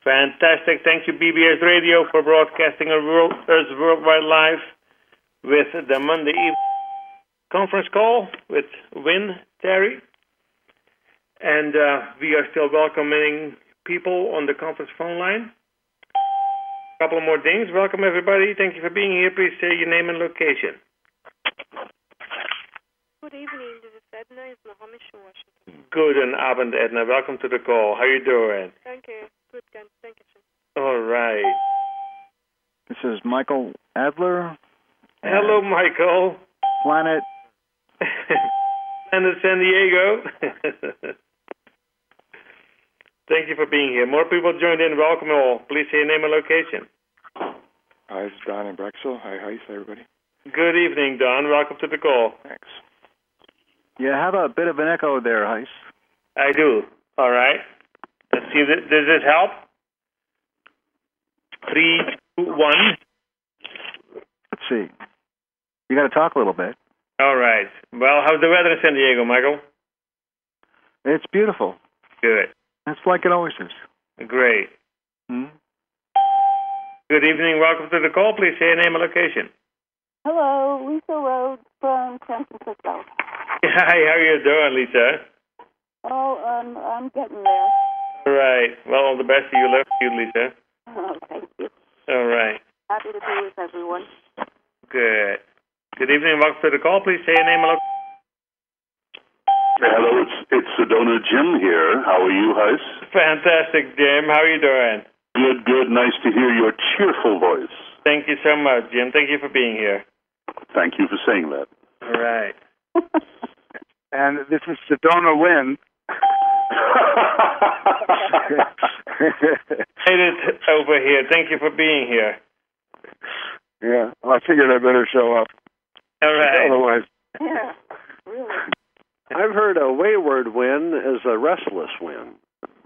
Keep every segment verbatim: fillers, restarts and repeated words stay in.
Fantastic. Thank you, B B S Radio, for broadcasting a world, Earth Worldwide Live with the Monday evening conference call with Win Terry. And uh, we are still welcoming people on the conference phone line. A couple more things. Welcome, everybody. Thank you for being here. Please say your name and location. Good evening. This is Edna in Snohomish, Washington. Good Abend, Edna. Welcome to the call. How are you doing? Thank you. Good, thank you. All right. This is Michael Adler. Hello, Michael. Planet. Planet San Diego. Thank you for being here. More people joined in. Welcome all. Please say your name and location. Hi, this is Don in Brexel. Hi, hi, everybody. Good evening, Don. Welcome to the call. Thanks. You have a bit of an echo there, Heiss. I do. All right. Let's see. Does this help? Three, two, one. Let's see. You got to talk a little bit. All right. Well, how's the weather in San Diego, Michael? It's beautiful. Good. It's like it always is. Great. Hmm? Good evening. Welcome to the call. Please say your name and location. Hello, Lisa Rhodes from San Francisco. Hi, how are you doing, Lisa? Oh, um, I'm getting there. All right. Well, all the best to you. Love you, Lisa. Oh, thank you. All right. Happy to be with everyone. Good. Good evening. Welcome to the call. Please say your name and location. Hello, it's it's Sedona Jim here. How are you, Heiss? Fantastic, Jim. How are you doing? Good, good. Nice to hear your cheerful voice. Thank you so much, Jim. Thank you for being here. Thank you for saying that. All right. And this is Sedona Wynn. Made it over here. Thank you for being here. Yeah, well, I figured I better show up. All right. Otherwise. Yeah, really. I've heard a wayward win is a restless win.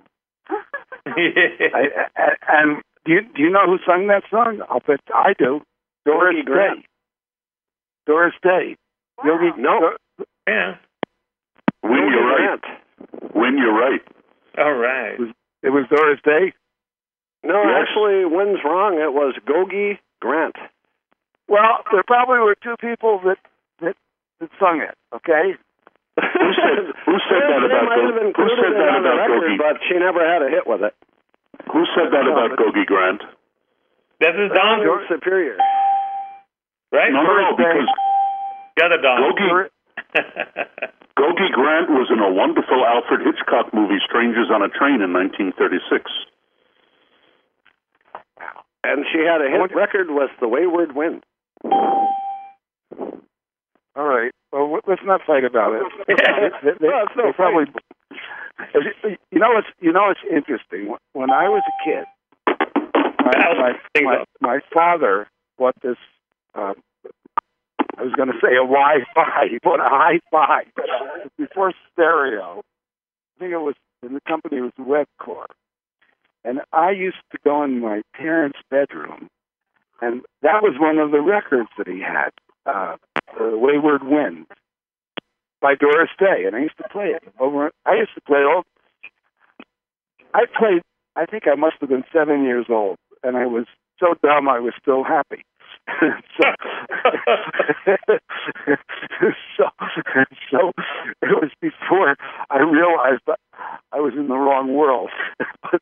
I, I, and do you, do you know who sung that song? I'll bet I do. Doris Yogi Grant. Day. Doris Day. Wow. Yogi, No. Yeah. When Yogi you're right. Grant. When you're right. All right. It was, it was Doris Day? No, Yes. actually, Wynn's wrong. It was Gogi Grant. Well, there probably were two people that, that, that sung it, okay? Who said who said that It about might have Gogi? Who included said it that on the about record, Gogi? but she never had a hit with it. Who said that about Gogi Grant? That is Don, Don Superior. right? No, no, no, because The other Don. Gogi Gogi Grant was in a wonderful Alfred Hitchcock movie, Strangers on a Train, in nineteen thirty-six. And she had a hit record with The Wayward Wind. All right. Well, let's not fight about it. they, they, No, it's no they probably, you know, it's you know, it's interesting. When I was a kid, my my, my, my father bought this. Uh, I was going to say a Wi-Fi. He bought a hi-fi before stereo. I think it was, and the company was Webcor. And I used to go in my parents' bedroom, and that was one of the records that he had. Uh, Uh, Wayward Wind by Doris Day, and I used to play it over. I used to play all. I played. I think I must have been seven years old, and I was so dumb I was still happy. so, so, so it was before I realized that I was in the wrong world. But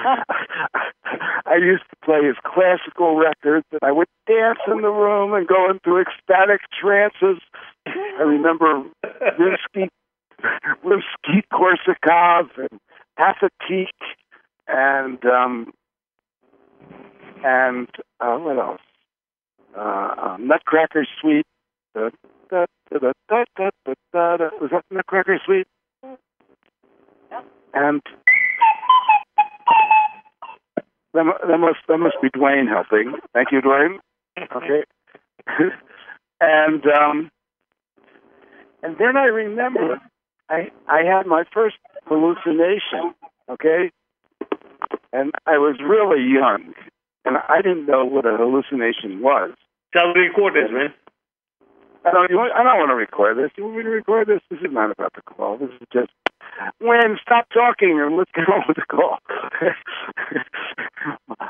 I used to play his classical records, and I would dance in the room and go into ecstatic trances. I remember Rimsky, Rimsky-Korsakov and Pathetique, and um, and uh, what else? Uh, um, Nutcracker Suite. Da, da, da, da, da, da, da, da. Was that Nutcracker Suite? And that, that must that must be Dwayne helping. Thank you, Dwayne. Okay. and um, and then I remember I I had my first hallucination. Okay, and I was really young, and I didn't know what a hallucination was. Shall we record this, man? I don't. You want, I don't want to record this. You want me to record this? This is not about the call. This is just when stop talking and let's get on with the call.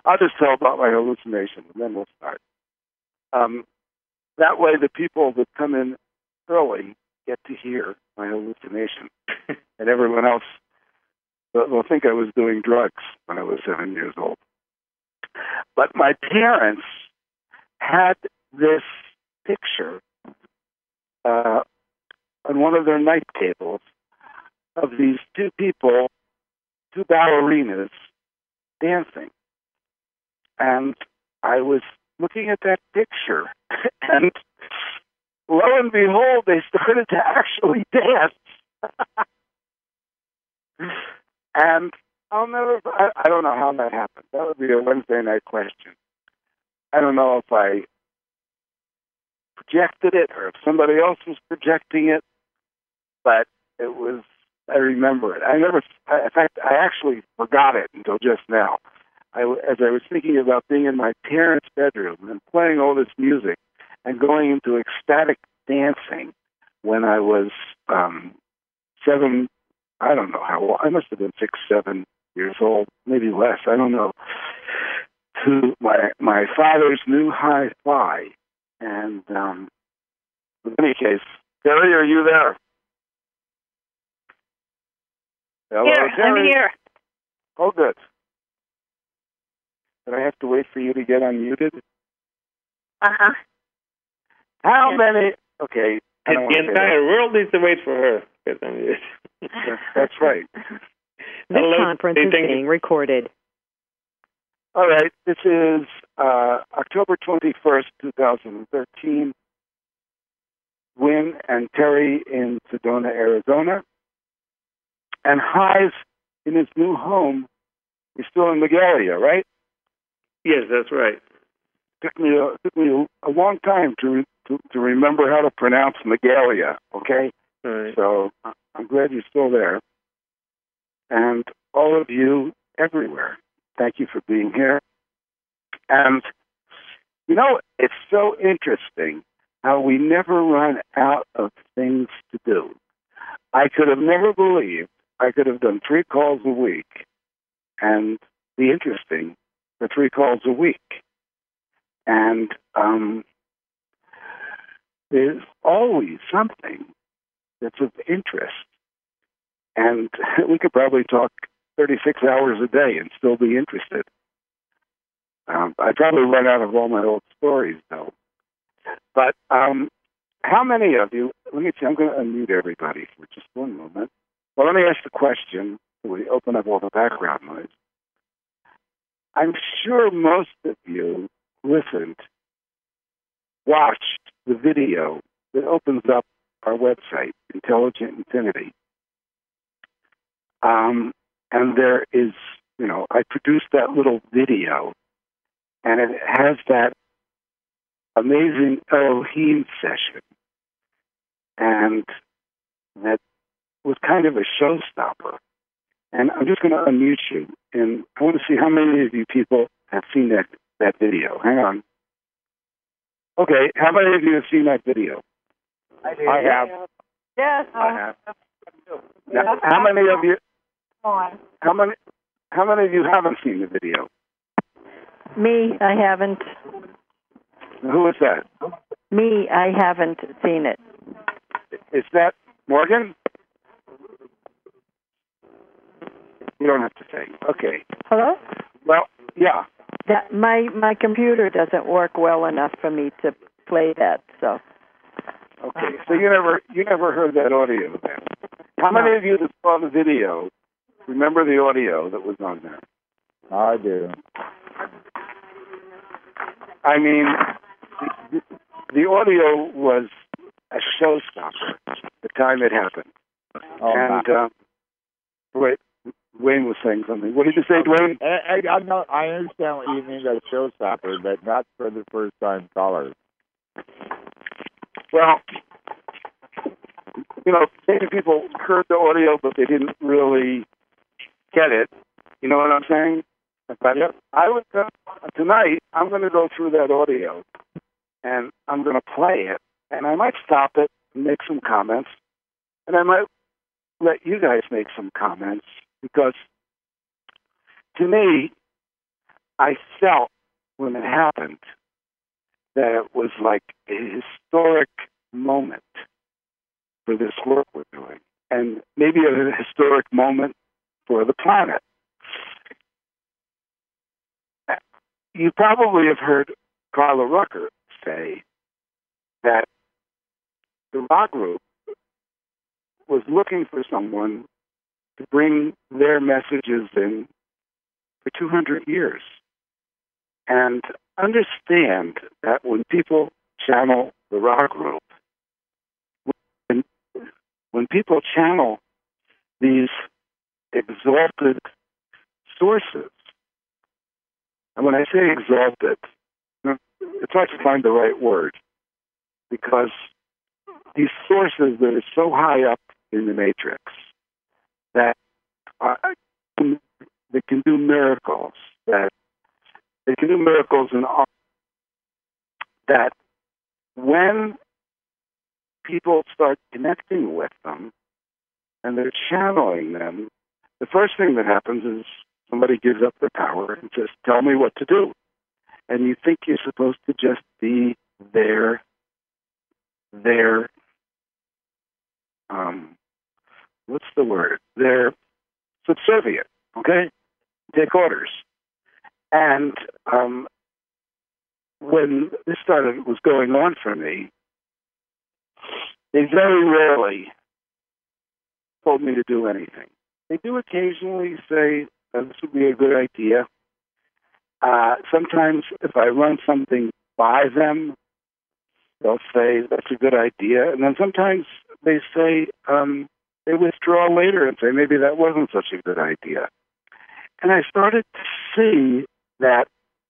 I'll just tell about my hallucination, and then we'll start. Um, that way, the people that come in early get to hear my hallucination, and everyone else will, will think I was doing drugs when I was seven years old. But my parents had this picture uh, on one of their night tables of these two people, two ballerinas, dancing. And I was looking at that picture, and lo and behold, they started to actually dance. And I'll never, I, I don't know how that happened. That would be a Wednesday night question. I don't know if I projected it or if somebody else was projecting it, but it was, I remember it. I never, in fact, I actually forgot it until just now. I, as I was thinking about being in my parents' bedroom and playing all this music and going into ecstatic dancing when I was um, seven, I don't know how old, I must have been six, seven years old, maybe less, I don't know, to my my father's new hi-fi. And um, in any case, Terry, are you there? Hello, Here, Terry. I'm here. Oh, good. Did I have to wait for you to get unmuted? Uh-huh. How Yes. many? Okay. I don't The wanna say entire world needs to wait for her. that. That's right. This Hello, conference is thank you. being recorded. All right. This is uh, October twenty-first, twenty thirteen. Wynn and Terry in Sedona, Arizona. And Highs in his new home. He's still in Magalia, right? Yes, that's right. Took me a, took me a, a long time to, to to remember how to pronounce Magalia. Okay, All right. so I'm glad you're still there, and all of you everywhere. Thank you for being here. And you know, it's so interesting how we never run out of things to do. I could have never believed I could have done three calls a week and be interesting for three calls a week. And um, there's always something that's of interest. And we could probably talk thirty-six hours a day and still be interested. Um, I'd probably run out of all my old stories, though. But um, how many of you, let me see, I'm going to unmute everybody for just one moment. Well, let me ask the question. We open up all the background noise. I'm sure most of you listened, watched the video that opens up our website, Intelligent Infinity. Um, and there is, you know, I produced that little video, and it has that amazing Elohim session. And that was kind of a showstopper. And I'm just going to unmute you, and I want to see how many of you people have seen that, that video. Hang on. Okay, how many of you have seen that video? I, I have. Yes. I have. Now, how many of you? On. How many? How many of you haven't seen the video? Me, I haven't. Who is that? Me, I haven't seen it. Is that Morgan? You don't have to say. Okay. Hello? Well, yeah. That my my computer doesn't work well enough for me to play that. So. Okay. So you never you never heard that audio then? How many of you that saw the video remember the audio that was on there? I do. I mean, the, the audio was a showstopper the time it happened. Oh, and uh, wait, Wayne was saying something. What did you say, Dwayne? I, I, I, know, I understand what you mean by showstopper, but not for the first-time callers. Well, you know, maybe people heard the audio, but they didn't really get it. You know what I'm saying? But yep. I would uh, tonight. I'm going to go through that audio, and I'm going to play it, and I might stop it and make some comments, and I might let you guys make some comments, because to me, I felt when it happened that it was like a historic moment for this work we're doing, and maybe a historic moment for the planet. You probably have heard Carla Rucker say that the rock group was looking for someone to bring their messages in for two hundred years. And understand that when people channel the rock group, when, when people channel these exalted sources, and when I say exalted, it's hard to find the right word, because these sources that are so high up in the matrix that are, that can do miracles, that they can do miracles in art, that when people start connecting with them and they're channeling them, the first thing that happens is somebody gives up their power and says, tell me what to do. And you think you're supposed to just be their, their, um, what's the word? They're subservient, okay? Take orders. And um, when this started, was going on for me, they very rarely told me to do anything. They do occasionally say, oh, this would be a good idea. Uh, sometimes if I run something by them, they'll say, that's a good idea. And then sometimes they say, um, they withdraw later and say, maybe that wasn't such a good idea. And I started to see that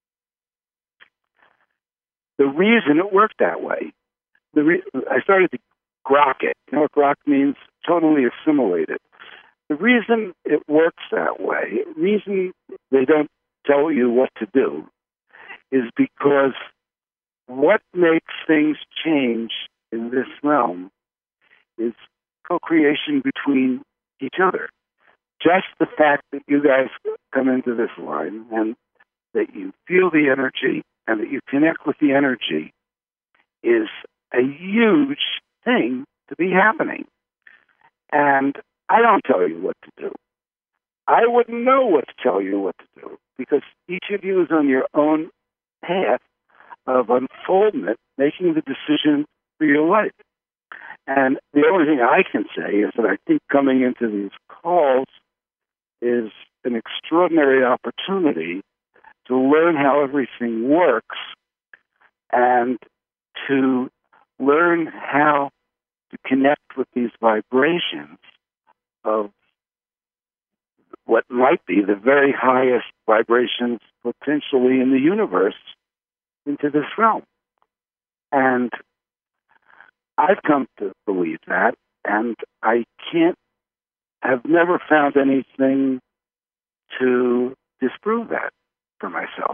the reason it worked that way, the re- I started to grok it. You know what grok means? Totally assimilate it. The reason it works that way, the reason they don't tell you what to do, is because what makes things change in this realm is co-creation between each other. Just the fact that you guys come into this line and that you feel the energy and that you connect with the energy is a huge thing to be happening. And I don't tell you what to do. I wouldn't know what to tell you what to do, because each of you is on your own path of unfoldment, making the decision for your life. And the only thing I can say is that I think coming into these calls is an extraordinary opportunity to learn how everything works and to learn how to connect with these vibrations of what might be the very highest vibrations potentially in the universe into this realm. And I've come to believe that, and I can't, have never found anything to disprove that for myself.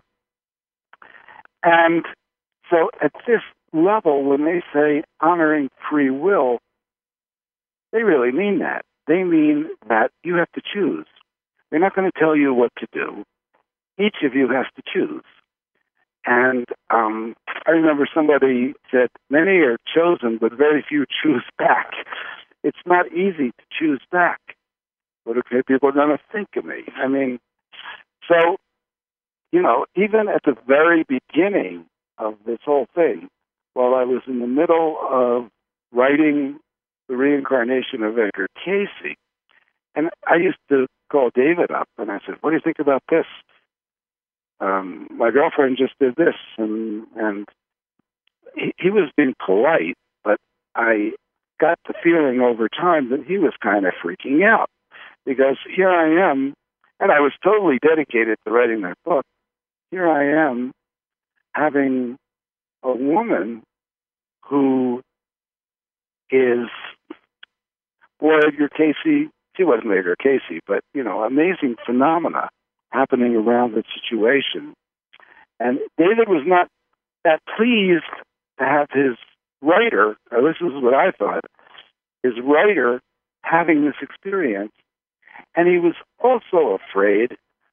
And so at this level, when they say honoring free will, they really mean that. They mean that you have to choose. They're not going to tell you what to do. Each of you has to choose. And um, I remember somebody said, many are chosen, but very few choose back. It's not easy to choose back. What are people going to think of me? I mean, so, you know, even at the very beginning of this whole thing, while I was in the middle of writing The Reincarnation of Edgar Cayce, and I used to call David up, and I said, what do you think about this? Um, my girlfriend just did this, and and he, he was being polite, but I got the feeling over time that he was kind of freaking out, because here I am, and I was totally dedicated to writing that book. Here I am having a woman who is, well, Edgar Cayce, she wasn't Edgar Cayce, but, you know, amazing phenomena happening around the situation. And David was not that pleased to have his writer, or this is what I thought, his writer having this experience. And he was also afraid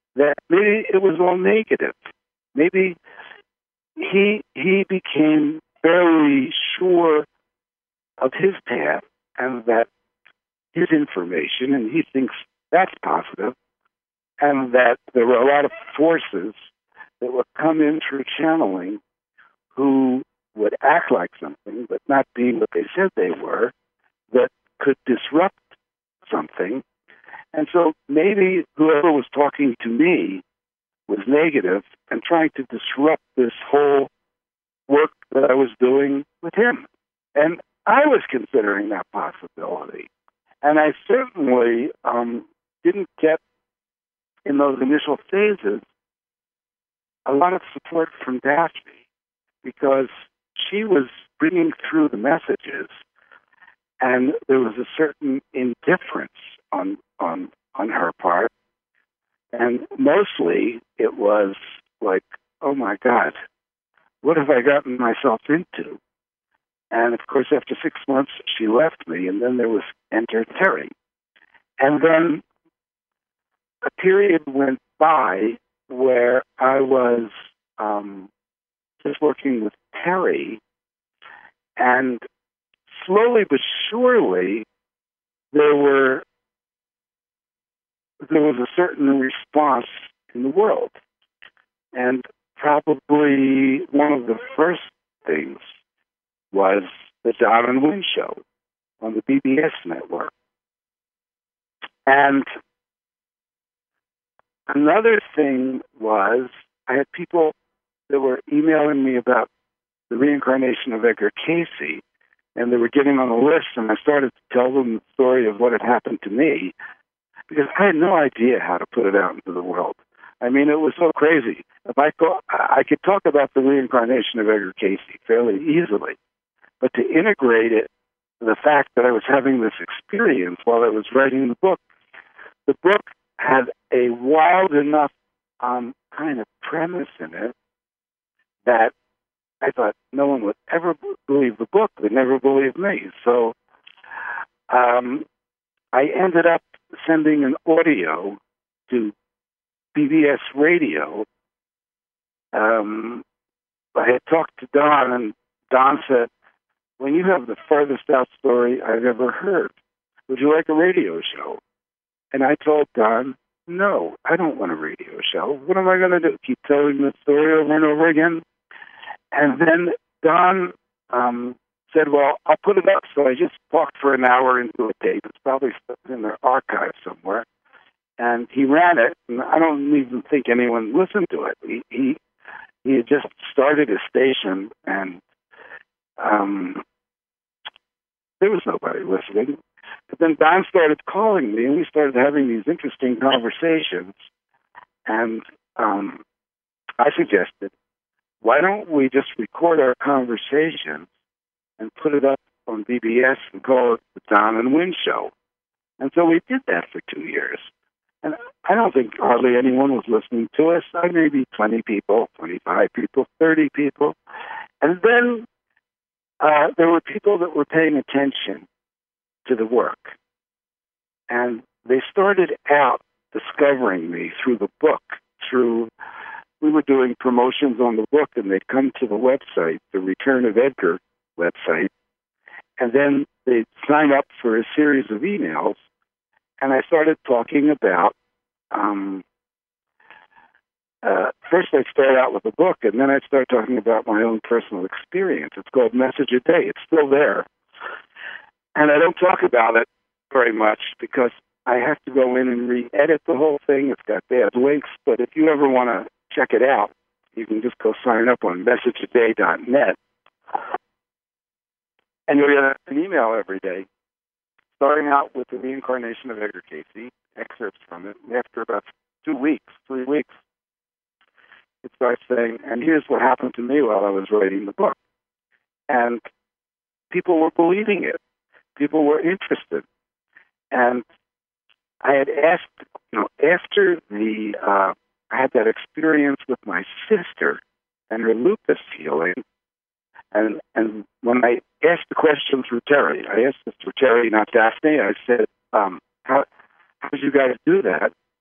that maybe it was all negative. Maybe he he became very sure of his path and that his information, and he thinks that's positive, and that there were a lot of forces that would come in through channeling who would act like something but not be what they said they were, that could disrupt something. And so maybe whoever was talking to me was negative and trying to disrupt this whole work that I was doing with him. And I was considering that possibility. And I certainly um, didn't get, in those initial phases, a lot of support from Daphne, because she was bringing through the messages, and there was a certain indifference on on on her part, and mostly it was like, oh my God, what have I gotten myself into? And of course, after six months, she left me, and then there was enter Terry. And then a period went by where I was um, just working with Terry, and slowly but surely, there were there was a certain response in the world. And probably one of the first things was the Don and Wynn show on the B B S network. And another thing was I had people that were emailing me about the reincarnation of Edgar Cayce, and they were getting on a list, and I started to tell them the story of what had happened to me, because I had no idea how to put it out into the world. I mean, it was so crazy. If I thought, I could talk about the reincarnation of Edgar Cayce fairly easily, but to integrate it, the fact that I was having this experience while I was writing the book, the book had a wild enough um, kind of premise in it that I thought no one would ever believe the book. They'd never believe me. So um, I ended up sending an audio to B B S Radio. Um, I had talked to Don, and Don said, when you have the farthest out story I've ever heard, would you like a radio show? And I told Don, no, I don't want a radio show. What am I going to do? Keep telling the story over and over again? And then Don um, said, well, I'll put it up. So I just talked for an hour into a tape. It's probably in their archive somewhere. And he ran it, and I don't even think anyone listened to it. He he, he had just started a station, and um, there was nobody listening. But then Don started calling me, and we started having these interesting conversations. And um, I suggested, why don't we just record our conversations and put it up on B B S and call it the Don and Wynn Show? And so we did that for two years. And I don't think hardly anyone was listening to us. I maybe twenty people, twenty-five people, thirty people. And then uh, there were people that were paying attention to the work. And they started out discovering me through the book, through, we were doing promotions on the book, and they'd come to the website, the Return of Edgar website, and then they'd sign up for a series of emails. And I started talking about, um, uh, first I'd start out with a book, and then I'd start talking about my own personal experience. It's called Message a Day. It's still there. And I don't talk about it very much because I have to go in and re-edit the whole thing. It's got bad links, but if you ever want to check it out, you can just go sign up on message a day dot net. And you'll get an email every day, starting out with the reincarnation of Edgar Cayce, excerpts from it. And after about two weeks, three weeks, it starts saying, and here's what happened to me while I was writing the book. And people were believing it. People were interested. And I had asked, you know, after the, uh, I had that experience with my sister and her lupus healing, and and when I asked the question through Terry, I asked this through Terry, not Daphne, I said, um, how, how did you guys do that?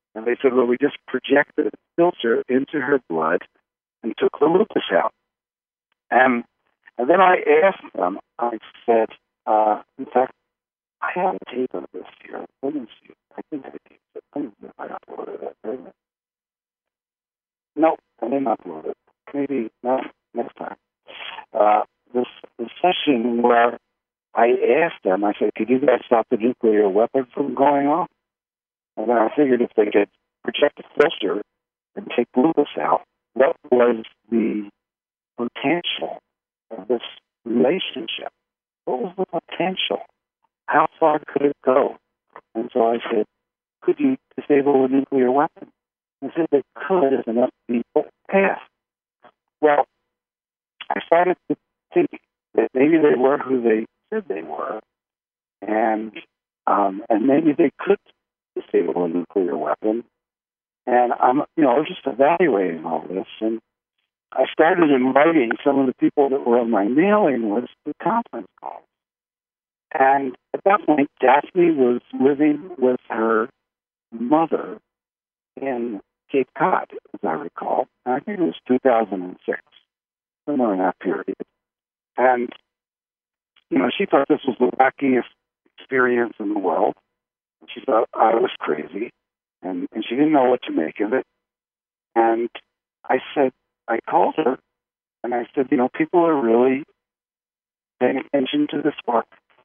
And they said, well, we just projected a filter into her blood and took the lupus out. And, and then I asked them, I said, uh, in fact, I have a tape of this here. Let me see. I think I taped it. Let me see if I uploaded it. Wait a minute. No, I didn't upload it. Maybe no, next time. Uh, this, this session where I asked them, I said, could you guys stop the nuclear weapon from going off? And then I figured if they could project a filter and take lupus out, what was the potential of this relationship? What was the potential? How far could it go? And so I said, could you disable a nuclear weapon? And said they could if enough people asked. Well, I started to think that maybe they were who they said they were, and um, and maybe they could disable a nuclear weapon. And I'm, you know, I was just evaluating all this, and I started inviting some of the people that were on my mailing list to conference calls. And at that point, Daphne was living with her mother in Cape Cod, as I recall. I think it was two thousand six, somewhere in that period. And, you know, she thought this was the wackiest experience in the world. She thought I was crazy, and, and she didn't know what to make of it. And I said, I called her, and I said, you know, people are really paying attention to this work.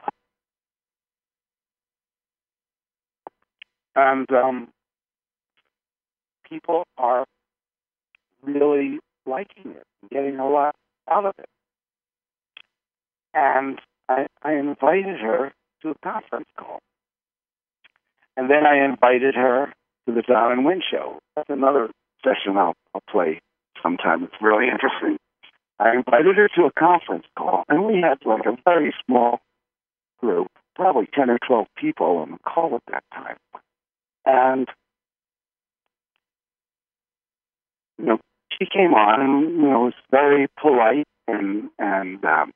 And um, people are really liking it, getting a lot out of it. And I, I invited her to a conference call. And then I invited her to the Don and Wynn show. That's another session I'll, I'll play sometime. It's really interesting. I invited her to a conference call, and we had like a very small group, probably ten or twelve people on the call at that time. And, you know, she came on and, you know, was very polite and, and, um,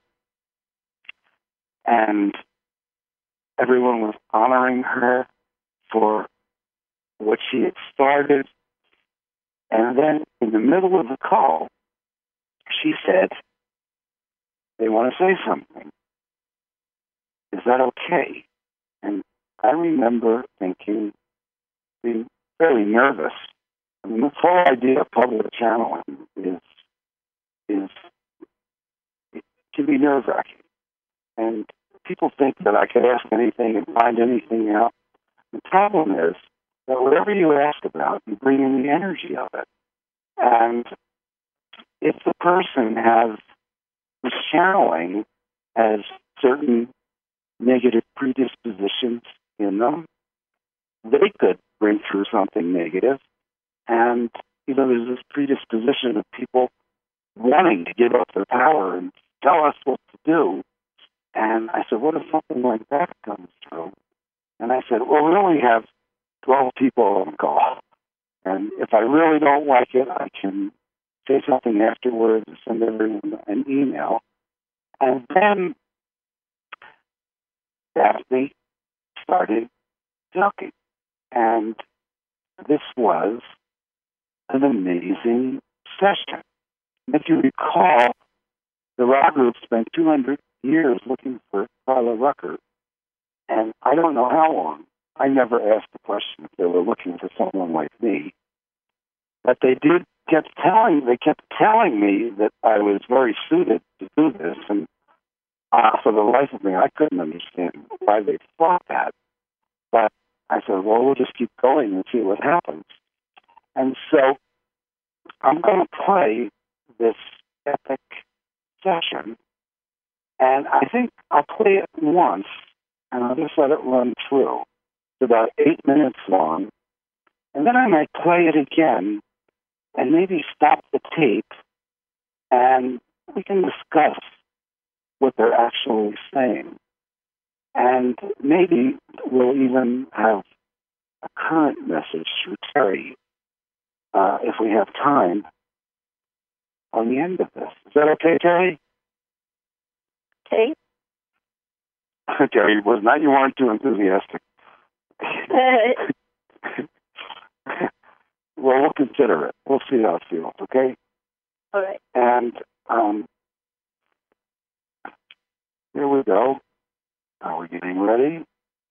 and everyone was honoring her for what she had started. And then in the middle of the call, she said, they want to say something. Is that okay? And I remember thinking, being fairly nervous. I mean, the whole idea of public channeling is, is it can be nerve-wracking. And people think that I could ask anything and find anything out. The problem is that whatever you ask about, you bring in the energy of it. And if the person has this channeling, has certain negative predispositions in them, they could bring through something negative. And, you know, there's this predisposition of people wanting to give up their power and tell us what to do. And I said, what if something like that comes through? And I said, well, we only have twelve people on the call. And if I really don't like it, I can say something afterwards and send everyone an email. And then Daphne started talking. And this was an amazing session. If you recall, the Ra Group spent two hundred years looking for Carla Rucker, and I don't know how long. I never asked the question if they were looking for someone like me, but they did kept telling. They kept telling me that I was very suited to do this, and uh, for the life of me, I couldn't understand why they thought that. But I said, well, we'll just keep going and see what happens. And so I'm going to play this epic session, and I think I'll play it once, and I'll just let it run through. It's about eight minutes long, and then I might play it again and maybe stop the tape, and we can discuss what they're actually saying. And maybe we'll even have a current message through Terry, uh, if we have time, on the end of this. Is that okay, Terry? Okay. Terry, was not you weren't too enthusiastic. consider it. We'll see how it feels, okay? All right. And um, here we go. Are we getting ready?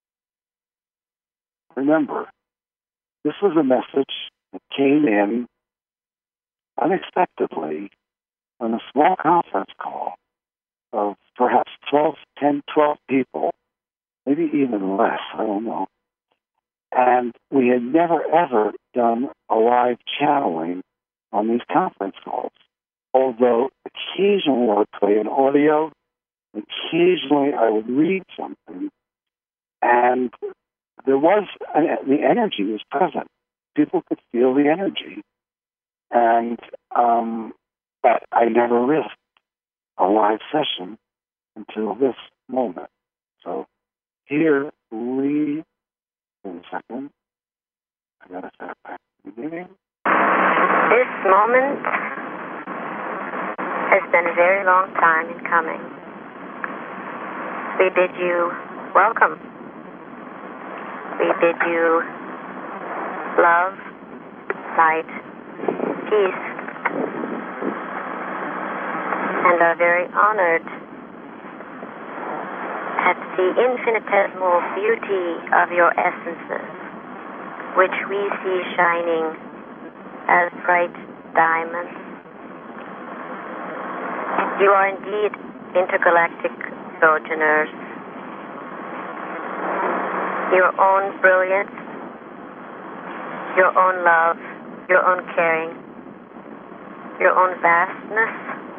Remember, this was a message that came in unexpectedly on a small conference call of perhaps twelve, ten, twelve people, maybe even less, I don't know. And we had never, ever done a live channeling on these conference calls, although occasionally I would play an audio, occasionally I would read something, and there was, the energy was present. People could feel the energy. And, um, but I never risked a live session until this moment. So here we, wait a second, I gotta start back at the beginning. This moment has been a very long time in coming. We bid you welcome. We bid you love, light, peace, and are very honored at the infinitesimal beauty of your essences, which we see shining as bright diamonds. You are indeed intergalactic sojourners. Your own brilliance, your own love, your own caring, your own vastness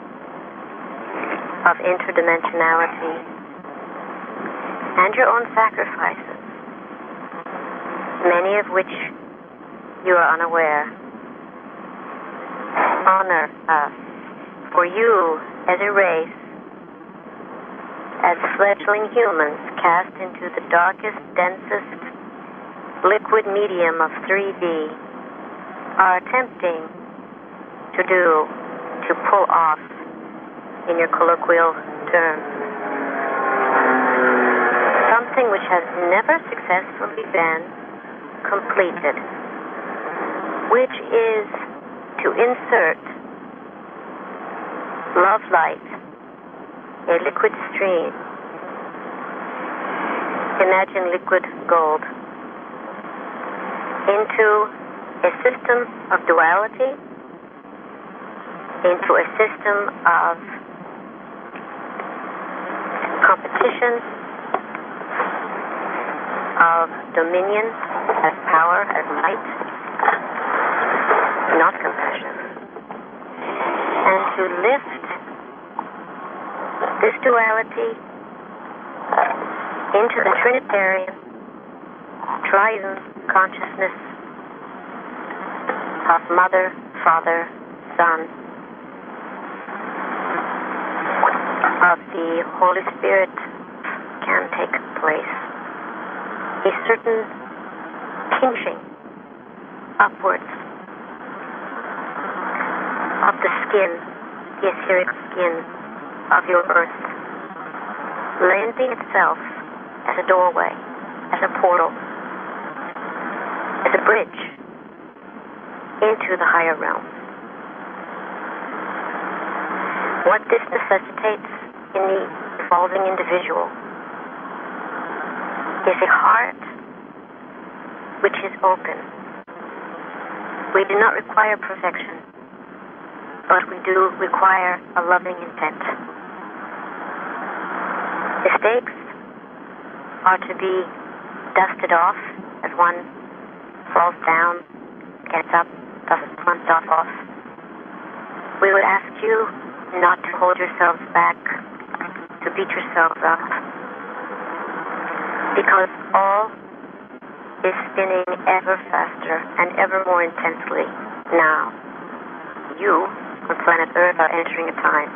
of interdimensionality, and your own sacrifices, many of which you are unaware. Honor us, for you as a race, as fledgling humans cast into the darkest, densest liquid medium of three D, are attempting to do, to pull off, in your colloquial terms, something which has never successfully been completed, which is to insert love light, a liquid stream. Imagine liquid gold into a system of duality, into a system of competition, of dominion as power, as might, not compassion, and to lift this duality into the Trinitarian, triune consciousness of Mother, Father, Son, of the Holy Spirit can take place. A certain pinching upwards of the skin, the etheric skin of your earth, lending itself as a doorway, as a portal, as a bridge into the higher realms. What this necessitates in the evolving individual is a heart which is open. We do not require perfection, but we do require a loving intent. Mistakes are to be dusted off as one falls down, gets up, dusts oneself off. We would ask you not to hold yourselves back, to beat yourselves up, because all is spinning ever faster and ever more intensely now. You on planet Earth are entering a time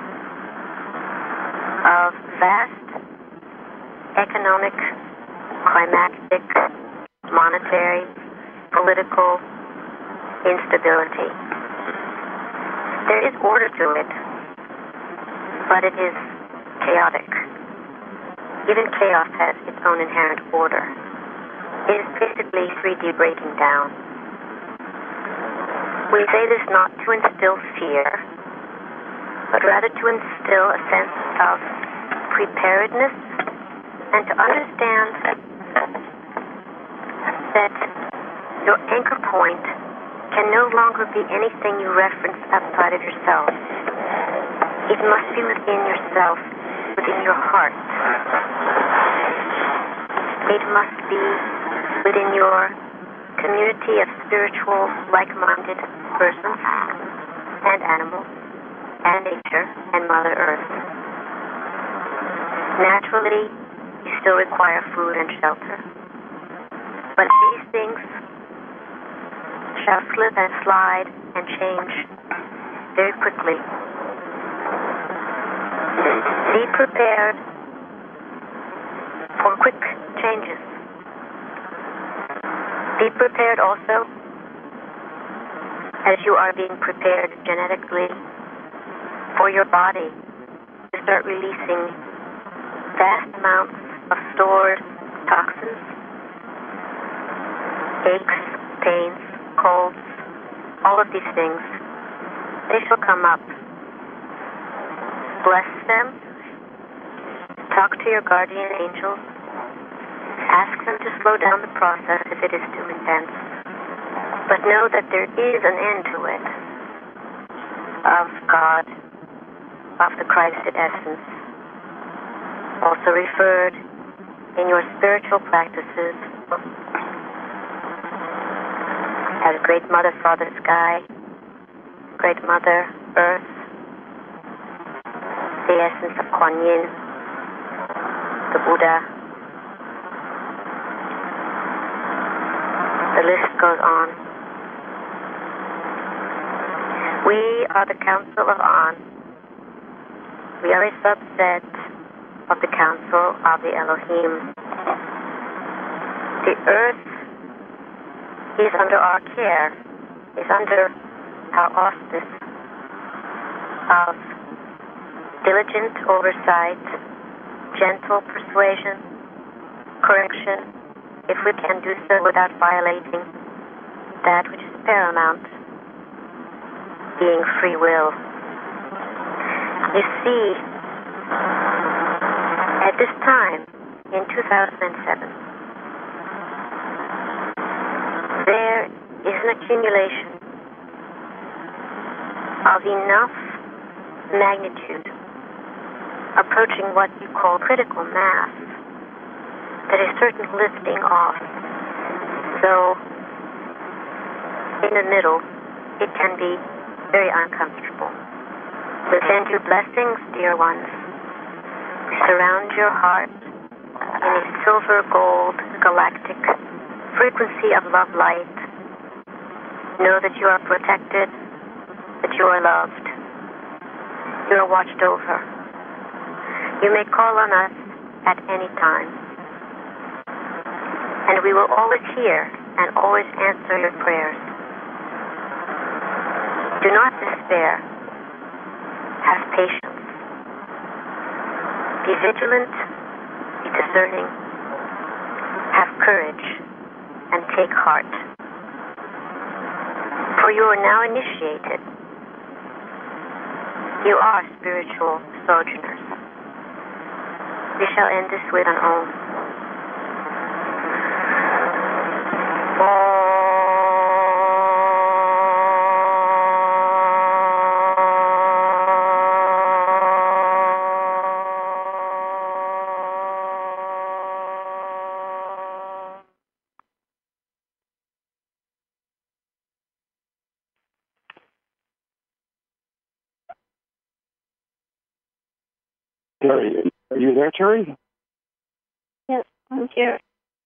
of vast economic, climactic, monetary, political instability. There is order to it, but it is chaotic. Even chaos has its own inherent order. It is basically three D breaking down. We say this not to instill fear, but rather to instill a sense of preparedness and to understand that your anchor point can no longer be anything you reference outside of yourself. It must be within yourself, within your heart. It must be within your community of spiritual, like-minded persons and animals and nature and Mother Earth. Naturally, you still require food and shelter. But these things shall slip and slide and change very quickly. Be prepared for quick changes. Be prepared also, as you are being prepared genetically, for your body to start releasing vast amounts of stored toxins, aches, pains, colds, all of these things. They shall come up. Bless them. Talk to your guardian angels. Ask them to slow down the process if it is too intense. But know that there is an end to it. Of God, of the Christed essence. Also referred in your spiritual practices as Great Mother, Father Sky, Great Mother Earth, the essence of Kuan Yin, the Buddha. The list goes on. We are the Council of On. We are a subset of the Council of the Elohim. The Earth is under our care, is under our auspice of diligent oversight, gentle persuasion, correction, if we can do so without violating that which is paramount, being free will. You see, at this time, in two thousand seven, there is an accumulation of enough magnitude approaching what you call critical mass that a certain lifting off. So, in the middle, it can be very uncomfortable. We send you blessings, dear ones. We surround your heart in a silver gold galactic frequency of love light. Know that you are protected, that you are loved. You are watched over. You may call on us at any time. And we will always hear and always answer your prayers. Do not despair. Have patience. Be vigilant. Be discerning. Have courage. And take heart. For you are now initiated. You are spiritual sojourners. We shall end this with an Om. Terry, are you there, Terry? Yes, I'm here.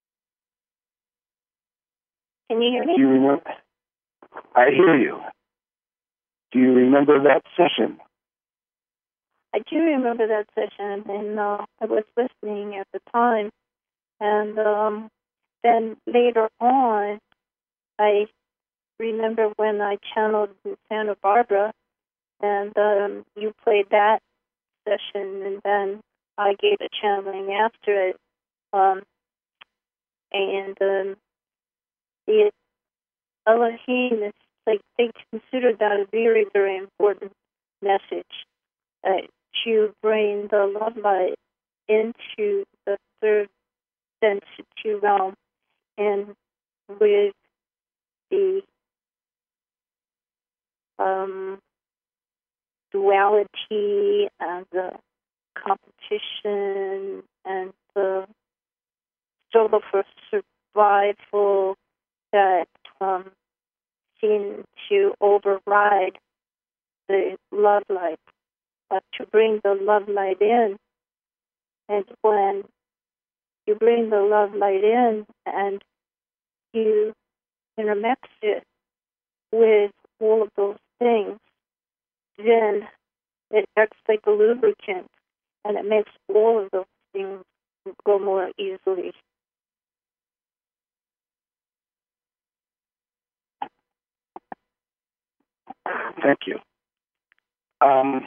Can you hear me? Do you remember? I hear you. Do you remember that session? I do remember that session, and uh, I was listening at the time. And um, then later on, I remember when I channeled in Santa Barbara, and um, you played that session, and then I gave a channeling after it. Um, and um, the Elohim is like they consider that a very, very important message, uh, to bring the love light into the third density realm, and with the um, duality and the competition and the struggle for survival that um, seem to override the love light, uh, to bring the love light in. And when you bring the love light in and you intermix it with all of those things, then it acts like a lubricant, and it makes all of those things go more easily. Thank you. Um,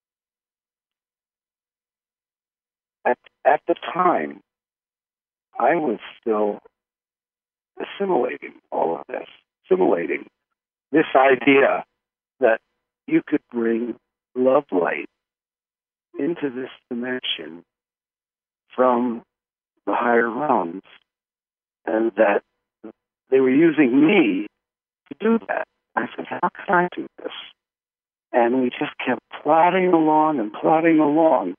at at the time, I was still assimilating all of this, assimilating this idea that you could bring love light into this dimension from the higher realms, and that they were using me to do that. I said, how can I do this? And we just kept plodding along and plodding along.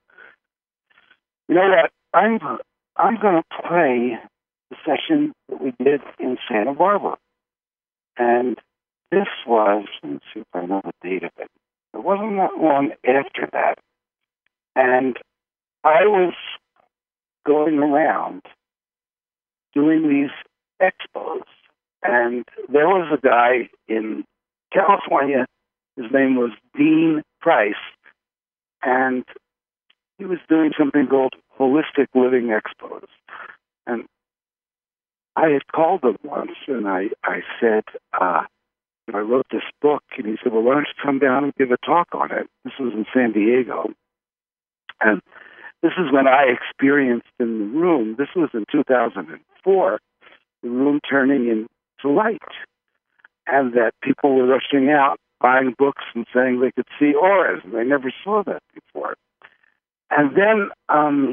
You know what? I'm I'm going to play the session that we did in Santa Barbara. And this was, let's see if I know the date of it. It wasn't that long after that. And I was going around doing these expos. And there was a guy in California, his name was Dean Price, and he was doing something called Holistic Living Expos. And I had called him once, and I, I said, uh, I wrote this book, and he said, well, why don't you come down and give a talk on it? This was in San Diego. And this is when I experienced in the room, this was in two thousand four, the room turning into light, and that people were rushing out, buying books and saying they could see auras, and they never saw that before. And then um,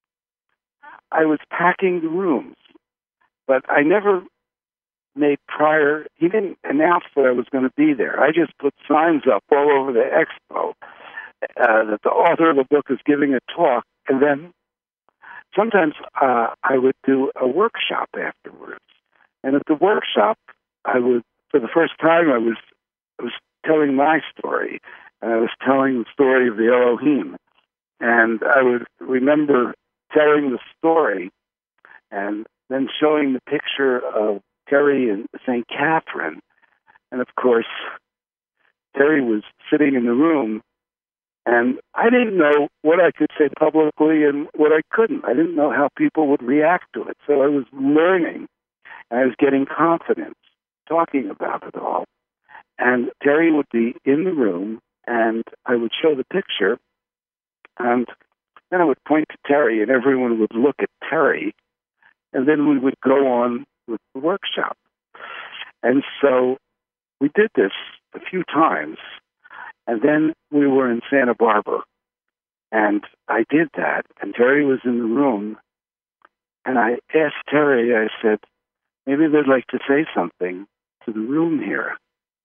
I was packing the rooms, but I never made prior, he didn't announce that I was going to be there. I just put signs up all over the expo uh, that the author of the book is giving a talk, and then sometimes uh, I would do a workshop afterwards. And at the workshop, I would, for the first time, I was, I was telling my story, and I was telling the story of the Elohim. And I would remember telling the story and then showing the picture of Terry and Saint Catherine. And of course, Terry was sitting in the room, and I didn't know what I could say publicly and what I couldn't. I didn't know how people would react to it. So I was learning, and I was getting confidence talking about it all. And Terry would be in the room, and I would show the picture, and then I would point to Terry, and everyone would look at Terry, and then we would go on with the workshop. And so we did this a few times, and then we were in Santa Barbara, and I did that, and Terry was in the room, and I asked Terry, I said, maybe they'd like to say something to the room here.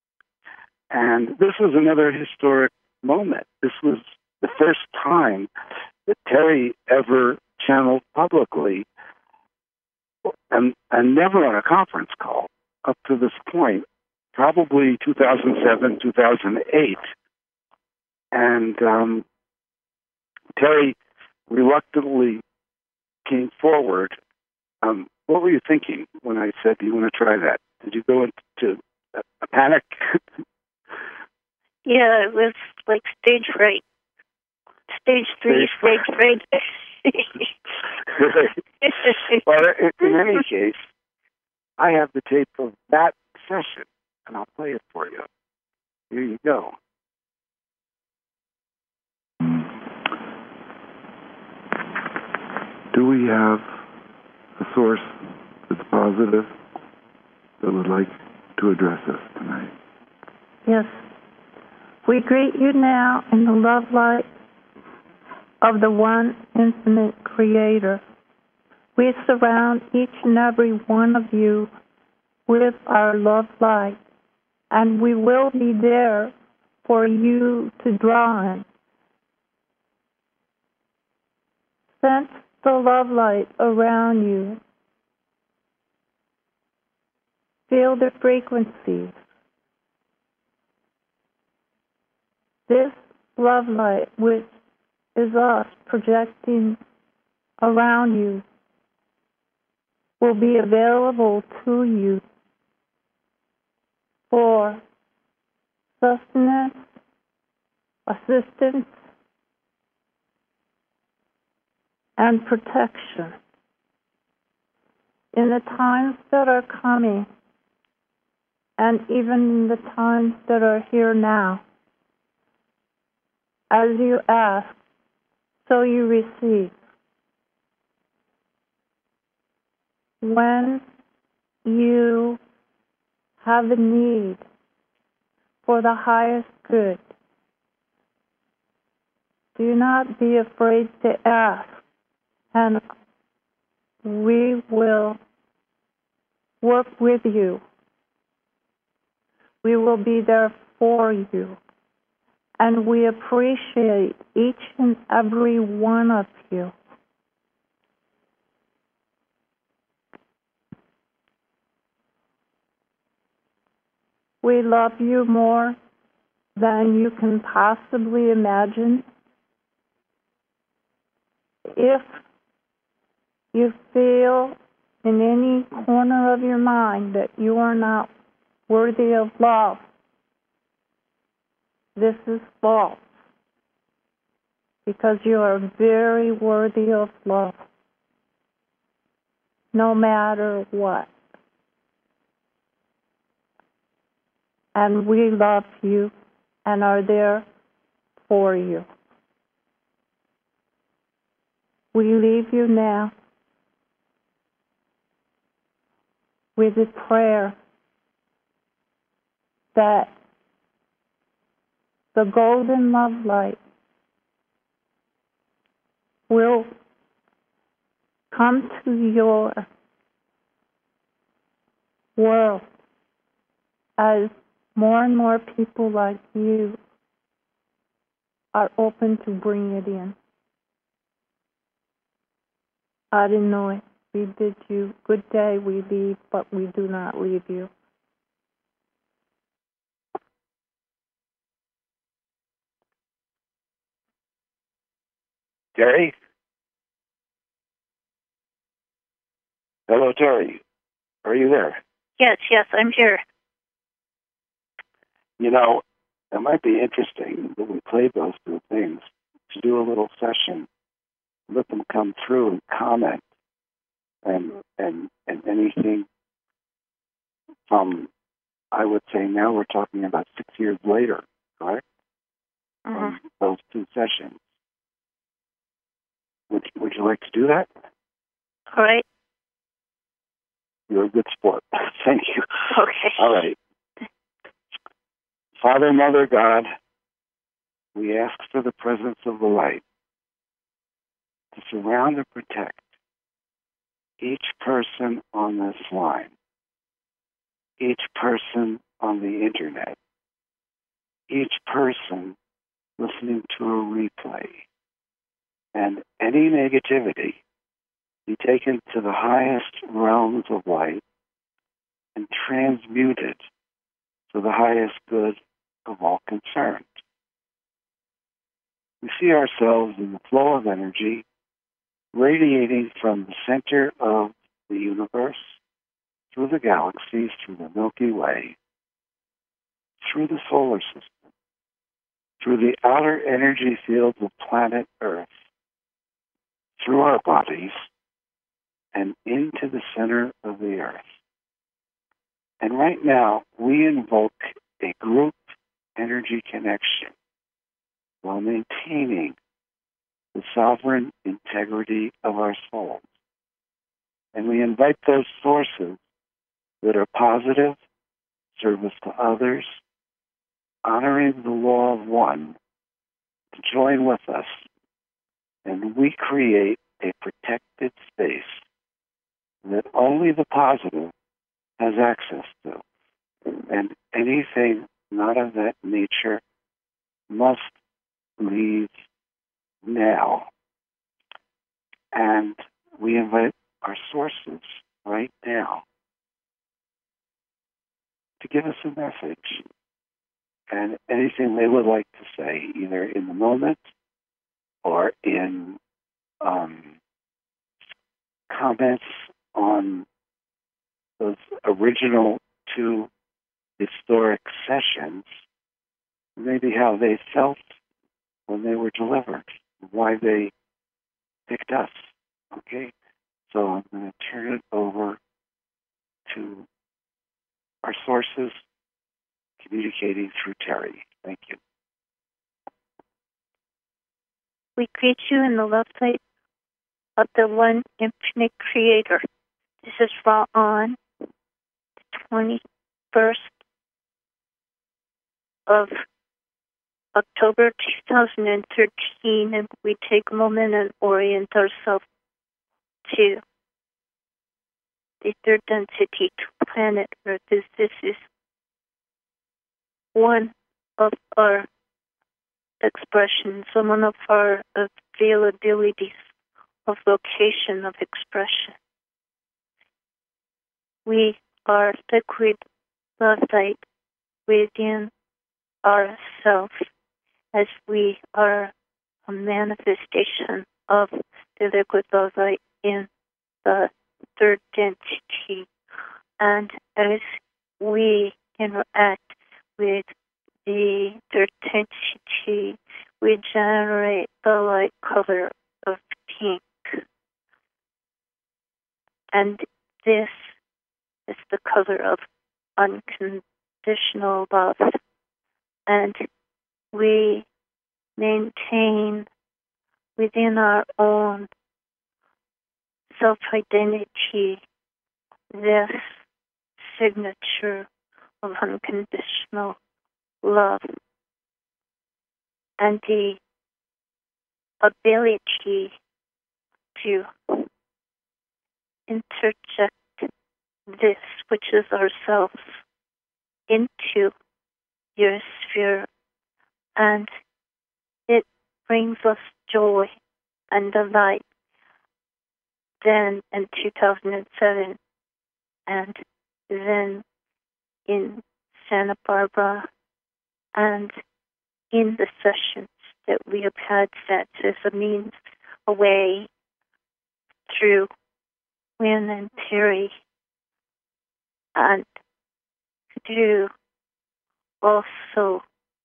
And this was another historic moment. This was the first time that Terry ever channeled publicly, and, and never on a conference call up to this point, probably two thousand seven, two thousand eight. And um, Terry reluctantly came forward. Um, what were you thinking when I said, do you want to try that? Did you go into a, a panic? Yeah, it was like stage fright. Stage three, stage, stage fright. Well, in any case, I have the tape of that session, and I'll play it for you. Here you go. Do we have a source that's positive that would like to address us tonight? Yes. We greet you now in the love light of the one infinite Creator. We surround each and every one of you with our love light, and we will be there for you to draw in. Sense the love light around you. Feel the frequencies. This love light, which is us projecting around you, will be available to you for sustenance, assistance, and protection in the times that are coming, and even in the times that are here now. As you ask, so you receive. When you have a need for the highest good, do not be afraid to ask, and we will work with you. We will be there for you. And we appreciate each and every one of you. We love you more than you can possibly imagine. If you feel in any corner of your mind that you are not worthy of love, this is false, because you are very worthy of love, no matter what. And we love you and are there for you. We leave you now with a prayer that the golden love light will come to your world as more and more people like you are open to bring it in. Adonai, we bid you good day. We leave, but we do not leave you. Terry? Hello, Terry. Are you there? Yes, yes, I'm here. You know, it might be interesting that we play those two things to do a little session, let them come through and comment, and and and anything from, I would say now we're talking about six years later, correct? Mm-hmm. From those two sessions. Would Would you like to do that? All right. You're a good sport. Thank you. Okay. All right. Father, Mother, God, we ask for the presence of the light to surround and protect each person on this line, each person on the internet, each person listening to a replay, and any negativity be taken to the highest realms of light and transmuted to the highest good of all concerned. We see ourselves in the flow of energy radiating from the center of the universe, through the galaxies, through the Milky Way, through the solar system, through the outer energy fields of planet Earth, through our bodies, and into the center of the Earth. And right now, we invoke a group energy connection while maintaining the sovereign integrity of our souls. And we invite those sources that are positive, service to others, honoring the law of one to join with us, and we create a protected space that only the positive has access to. And anything not of that nature must leave now. And we invite our sources right now to give us a message and anything they would like to say, either in the moment or in um, comments on those original two historic sessions, maybe how they felt when they were delivered, why they picked us. Okay? So I'm going to turn it over to our sources communicating through Terry. Thank you. We greet you in the love light of the one infinite creator. This is Ra on the twenty-first of October two thousand thirteen, and we take a moment and orient ourselves to the third density to planet Earth. This, this is one of our expressions, one of our availabilities of location of expression. We are liquid love light within ourselves, as we are a manifestation of the liquid love light in the third density. And as we interact with the third density, we generate the light color of pink. And this is the color of unconditional love. And we maintain within our own self-identity this signature of unconditional love and the ability to interject this, which is ourselves, into your sphere, and it brings us joy and delight. Then in two thousand seven, and then in Santa Barbara, and in the sessions that we have had set as a means, a way through Wynn and Terry, and through also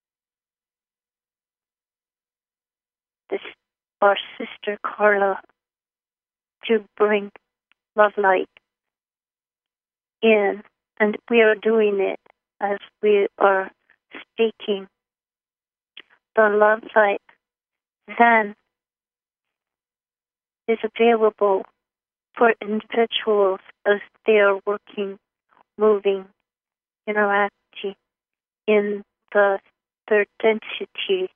this, our sister Carla, to bring love light in. And we are doing it as we are speaking. The love light then is available for individuals as they are working, moving, interacting in the third density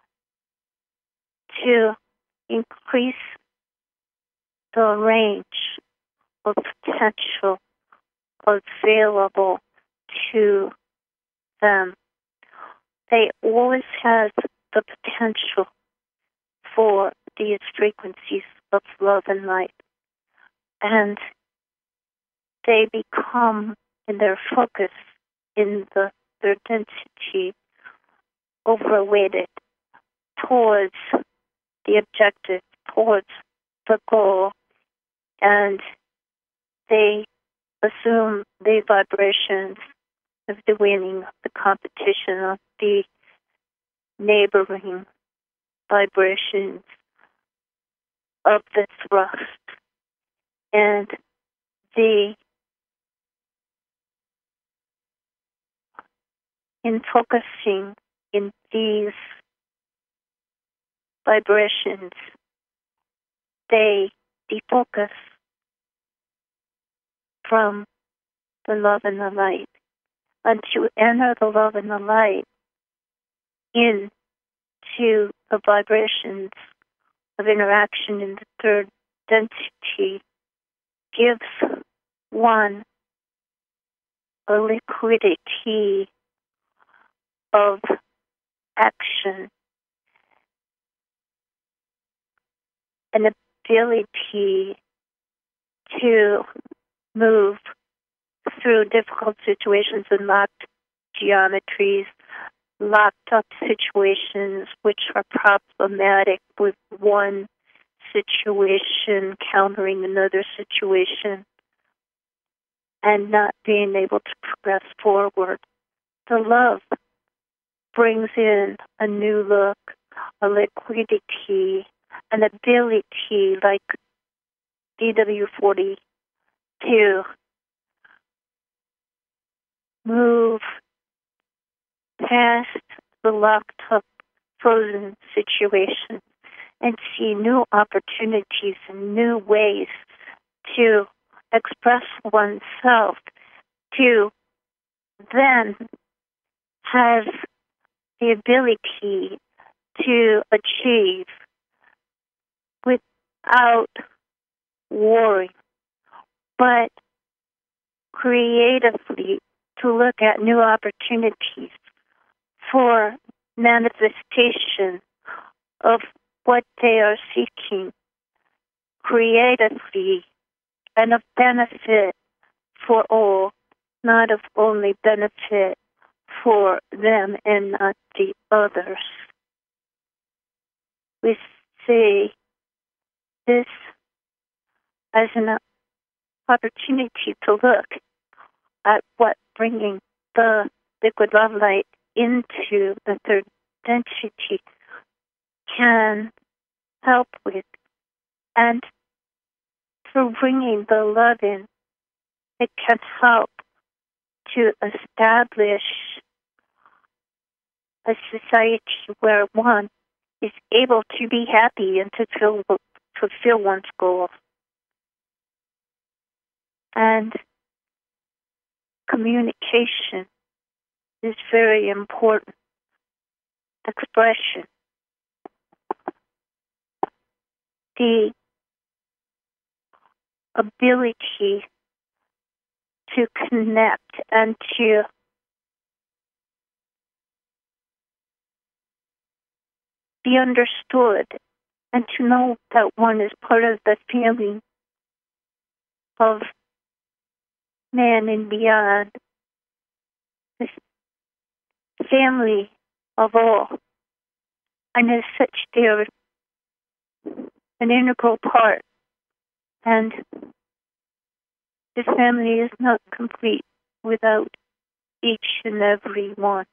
to increase the range of potential available to them. They always have the potential for these frequencies of love and light, and they become, in their focus in the third density, overweighted towards the objective, towards the goal, and they assume the vibrations of the winning, the competition of the neighboring vibrations of the thrust, and the in focusing in these vibrations, they defocus from the love and the light. And to enter the love and the light, in to the vibrations of interaction in the third density gives one a liquidity of action, an ability to move through difficult situations and locked geometries, locked up situations which are problematic with one situation countering another situation and not being able to progress forward. The love brings in a new look, a liquidity, an ability like D W forty to move past the locked up, frozen situation and see new opportunities and new ways to express oneself, to then have the ability to achieve without worry, but creatively to look at new opportunities for manifestation of what they are seeking creatively and of benefit for all, not of only benefit for them and not the others. We see this as an opportunity to look at what bringing the liquid love light into the third density can help with. And through bringing the love in, it can help to establish a society where one is able to be happy and to fulfill, fulfill one's goals. And communication is very important. Expression. The ability to connect and to be understood and to know that one is part of the family of man and beyond, this family of all. And as such, they are an integral part. And this family is not complete without each and every one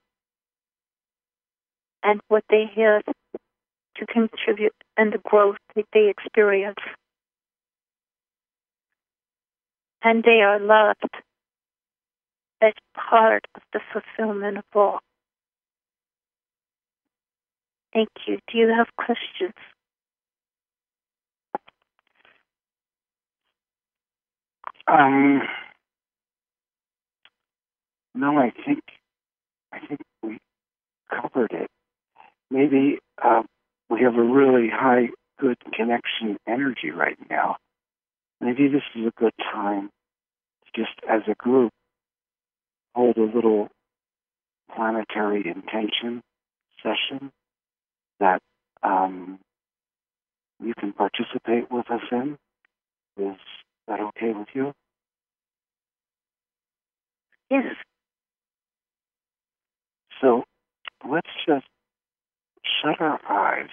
and what they have to contribute and the growth that they experience. And they are loved as part of the fulfillment of all. Thank you. Do you have questions? Um, no, I think I think we covered it. Maybe uh, we have a really high, good connection energy right now. Maybe this is a good time to just, as a group, hold a little planetary intention session that um, you can participate with us in. Is that okay with you? Yes. So let's just shut our eyes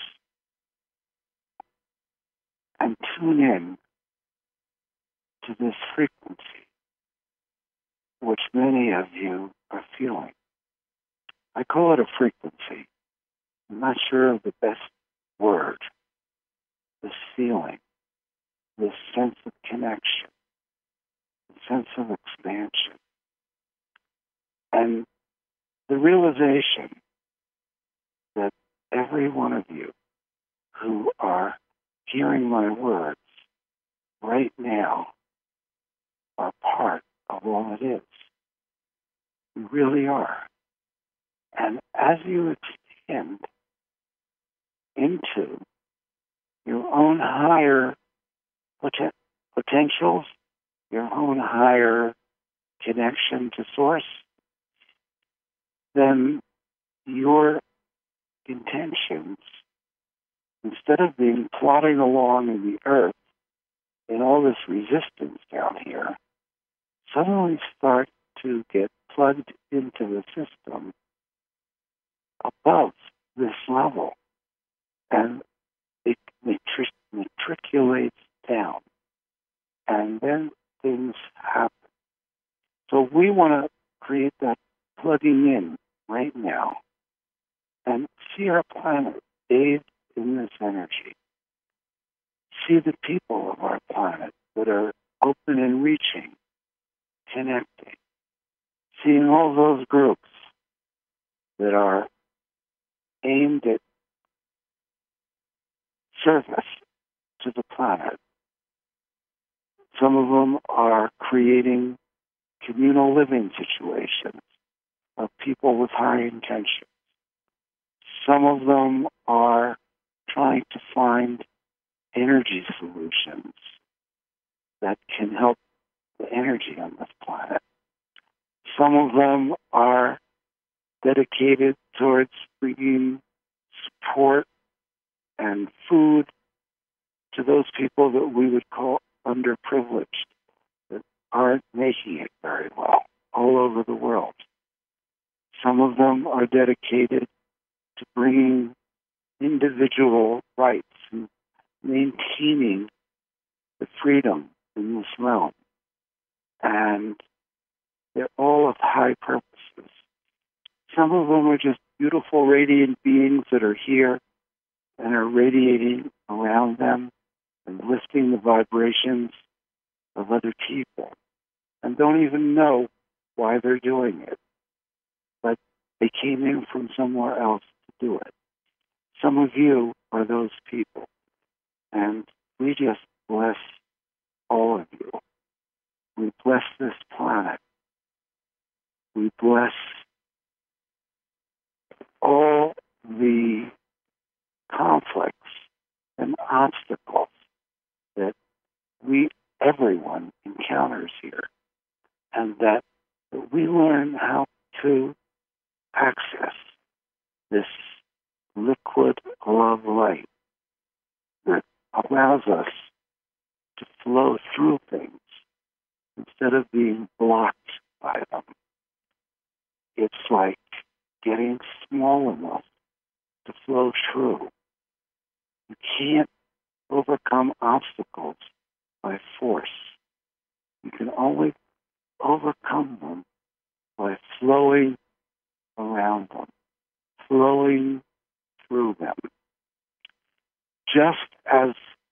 and tune in to this frequency, which many of you are feeling. I call it a frequency. I'm not sure of the best word. This feeling, this sense of connection, the sense of expansion, and the realization that every one of you who are hearing my words right now are part of all it is. You really are. And as you pinned into your own higher poten- potentials, your own higher connection to Source, then your intentions, instead of being plodding along in the earth in all this resistance down here, suddenly start to get plugged into the system above this level, and it matric- matriculates down, and then things happen. So we want to create that plugging in right now and see our planet bathed in this energy. See the people of our planet that are open and reaching, connecting. Seeing all those groups that are aimed at service to the planet. Some of them are creating communal living situations of people with high intentions. Some of them are trying to find energy solutions that can help the energy on this planet. Some of them are dedicated towards bringing support and food to those people that we would call underprivileged, that aren't making it very well all over the world. Some of them are dedicated to bringing individual rights and maintaining the freedom in this realm. And they're all of high purposes. Some of them are just beautiful, radiant beings that are here and are radiating around them and lifting the vibrations of other people and don't even know why they're doing it. But they came in from somewhere else to do it. Some of you are those people. And we just bless all of you. We bless this planet. We bless all the conflicts and obstacles that we, everyone, encounters here, and that, that we learn how to access this liquid love light that allows us to flow through things instead of being blocked by them. It's like getting small enough to flow through. You can't overcome obstacles by force. You can only overcome them by flowing around them, flowing through them. Just as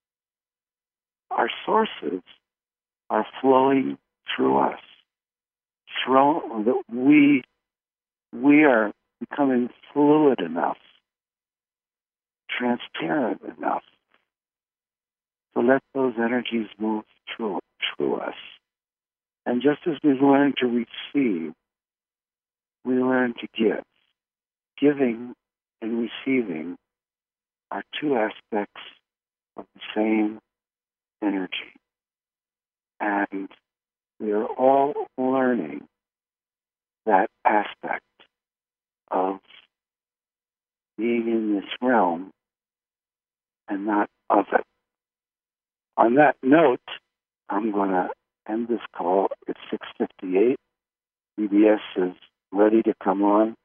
our sources are flowing through us, through, that we we are becoming fluid enough, transparent enough to let those energies move through through us. And just as we learn to receive, we learn to give. Giving and receiving are two aspects of the same energy. And we are all learning that aspect of being in this realm and not of it. On that note, I'm going to end this call at six fifty-eight. B B S is ready to come on.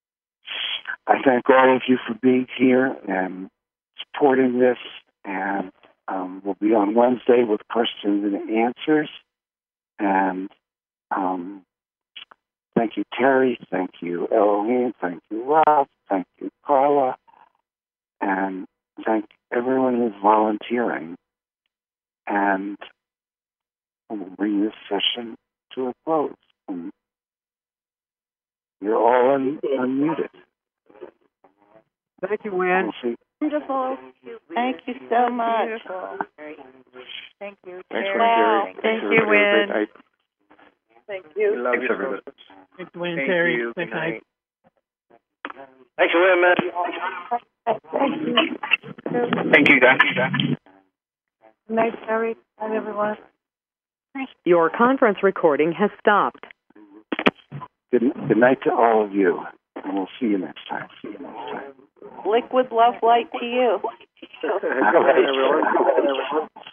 I thank all of you for being here and supporting this, and um, we'll be on Wednesday with questions and answers. And um, thank you, Terry. Thank you, Elohim. Thank you, Rob. Thank you, Carla. And thank everyone who's volunteering. And we'll bring this session to a close. And you're all un- unmuted. Thank you, Wynn. We'll Wonderful. Thank you so much. Thank you, Thanks, Terry. Terry. Thank Thanks, you, everybody. Have a Wynn. great night. Thank you. Thanks, everybody. Thanks, Wayne, Thank Terry. you. Thanks, Good night. Mike. Thanks for waiting, man. Thank you, guys. Good night, Terry. Good night, everyone. Your conference recording has stopped. Good, good night to all of you, and we'll see you next time. See you next time. Liquid love light to you. Good night, everyone.